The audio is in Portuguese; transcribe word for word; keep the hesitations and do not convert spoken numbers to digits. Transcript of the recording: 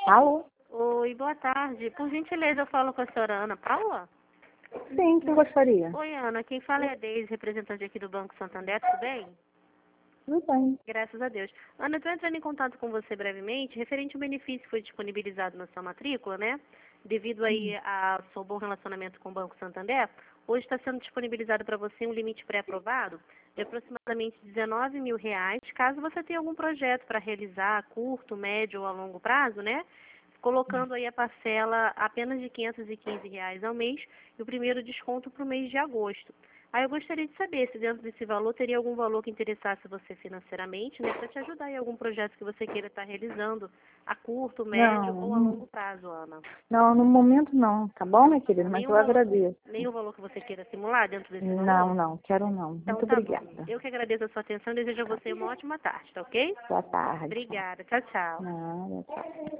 Alô? Oi, boa tarde. Por gentileza, eu falo com a senhora Ana Paula? Sim, quem gostaria? Oi, Ana. Quem fala é a Deise, representante aqui do Banco Santander. Tudo bem? Tudo bem. Graças a Deus. Ana, eu estou entrando em contato com você brevemente, referente ao benefício que foi disponibilizado na sua matrícula, né? Devido aí ao seu bom relacionamento com o Banco Santander, hoje está sendo disponibilizado para você um limite pré-aprovado de aproximadamente dezenove mil reais, caso você tenha algum projeto para realizar a curto, médio ou a longo prazo, né? Colocando aí a parcela apenas de quinhentos e quinze reais ao mês e o primeiro desconto para o mês de agosto. Aí eu gostaria de saber se dentro desse valor teria algum valor que interessasse você financeiramente, né, para te ajudar em algum projeto que você queira estar realizando a curto, médio Não, ou a longo prazo, Ana. não, no momento não, tá bom, minha querida? Mas Nenhum eu valor, agradeço. nenhum valor que você queira simular dentro desse Não, valor? não, quero não. Então Muito tá bom. obrigada. Eu que agradeço a sua atenção e desejo a você uma ótima tarde, tá ok? Boa tarde. Obrigada. Tchau, tchau. Nada, tchau.